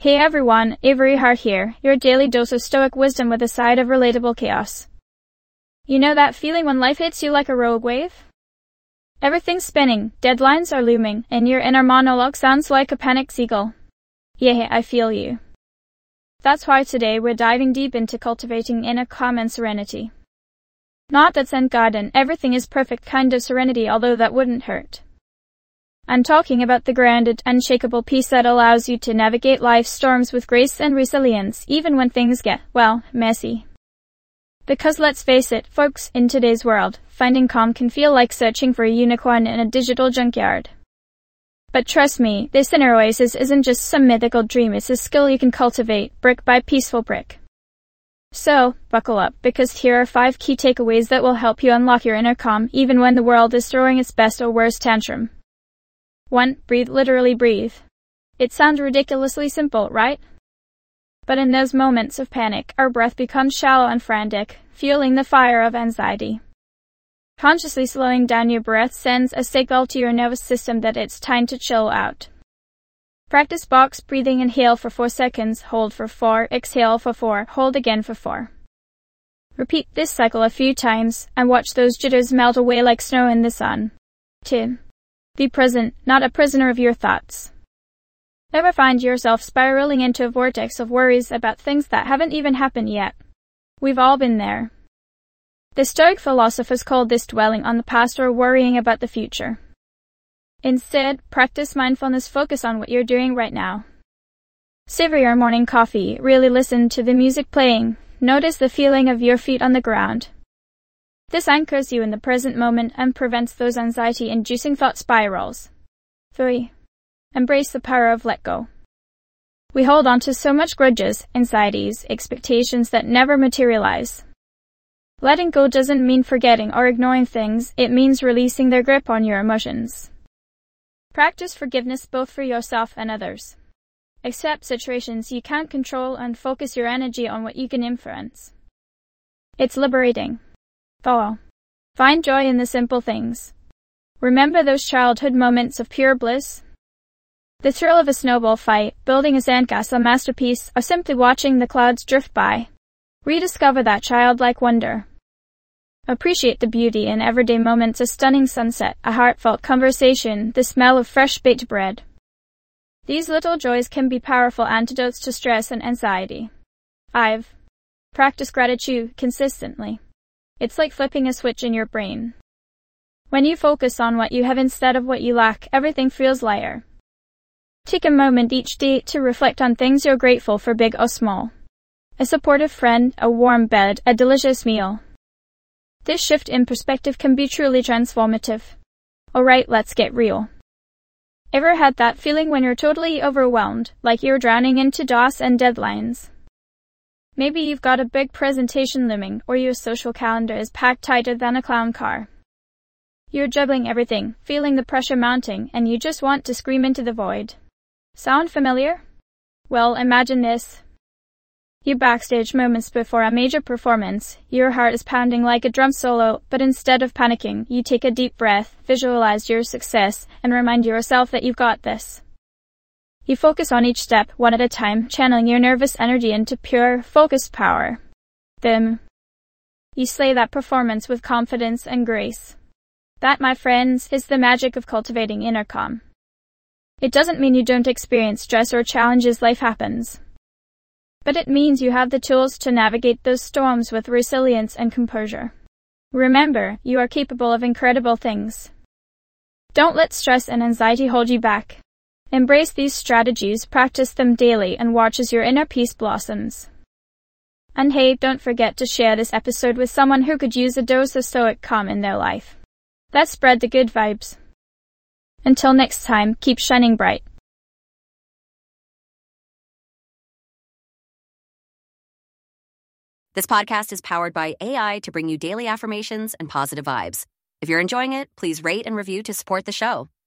Hey everyone, Avery Hart here, your daily dose of stoic wisdom with a side of relatable chaos. You know that feeling when life hits you like a rogue wave? Everything's spinning, deadlines are looming, and your inner monologue sounds like a panicked seagull. Yeah, I feel you. That's why today we're diving deep into cultivating inner calm and serenity. Not that Zen garden, everything is perfect kind of serenity, although that wouldn't hurt. I'm talking about the grounded, unshakable peace that allows you to navigate life's storms with grace and resilience, even when things get, well, messy. Because let's face it, folks, in today's world, finding calm can feel like searching for a unicorn in a digital junkyard. But trust me, this inner oasis isn't just some mythical dream, it's a skill you can cultivate, brick by peaceful brick. So, buckle up, because here are 5 key takeaways that will help you unlock your inner calm, even when the world is throwing its best or worst tantrum. 1. Breathe, literally breathe. It sounds ridiculously simple, right? But in those moments of panic, our breath becomes shallow and frantic, fueling the fire of anxiety. Consciously slowing down your breath sends a signal to your nervous system that it's time to chill out. Practice box breathing. Inhale for 4 seconds, hold for 4, exhale for 4, hold again for 4. Repeat this cycle a few times, and watch those jitters melt away like snow in the sun. 2. Be present, not a prisoner of your thoughts. Ever find yourself spiraling into a vortex of worries about things that haven't even happened yet? We've all been there. The Stoic philosophers called this dwelling on the past or worrying about the future. Instead, practice mindfulness, focus on what you're doing right now. Savor your morning coffee, really listen to the music playing, notice the feeling of your feet on the ground. This anchors you in the present moment and prevents those anxiety-inducing thought spirals. 3. Embrace the power of let go. We hold on to so much grudges, anxieties, expectations that never materialize. Letting go doesn't mean forgetting or ignoring things, it means releasing their grip on your emotions. Practice forgiveness both for yourself and others. Accept situations you can't control and focus your energy on what you can influence. It's liberating. 4. Find joy in the simple things. Remember those childhood moments of pure bliss? The thrill of a snowball fight, building a sandcastle masterpiece, or simply watching the clouds drift by. Rediscover that childlike wonder. Appreciate the beauty in everyday moments, a stunning sunset, a heartfelt conversation, the smell of fresh baked bread. These little joys can be powerful antidotes to stress and anxiety. 5. Practice gratitude consistently. It's like flipping a switch in your brain. When you focus on what you have instead of what you lack, everything feels lighter. Take a moment each day to reflect on things you're grateful for, big or small. A supportive friend, a warm bed, a delicious meal. This shift in perspective can be truly transformative. Alright, let's get real. Ever had that feeling when you're totally overwhelmed, like you're drowning into tasks and deadlines? Maybe you've got a big presentation looming, or your social calendar is packed tighter than a clown car. You're juggling everything, feeling the pressure mounting, and you just want to scream into the void. Sound familiar? Well, imagine this. You're backstage moments before a major performance, your heart is pounding like a drum solo, but instead of panicking, you take a deep breath, visualize your success, and remind yourself that you've got this. You focus on each step, one at a time, channeling your nervous energy into pure, focused power. Then, you slay that performance with confidence and grace. That, my friends, is the magic of cultivating inner calm. It doesn't mean you don't experience stress or challenges, life happens. But it means you have the tools to navigate those storms with resilience and composure. Remember, you are capable of incredible things. Don't let stress and anxiety hold you back. Embrace these strategies, practice them daily, and watch as your inner peace blossoms. And hey, don't forget to share this episode with someone who could use a dose of stoic calm in their life. Let's spread the good vibes. Until next time, keep shining bright. This podcast is powered by AI to bring you daily affirmations and positive vibes. If you're enjoying it, please rate and review to support the show.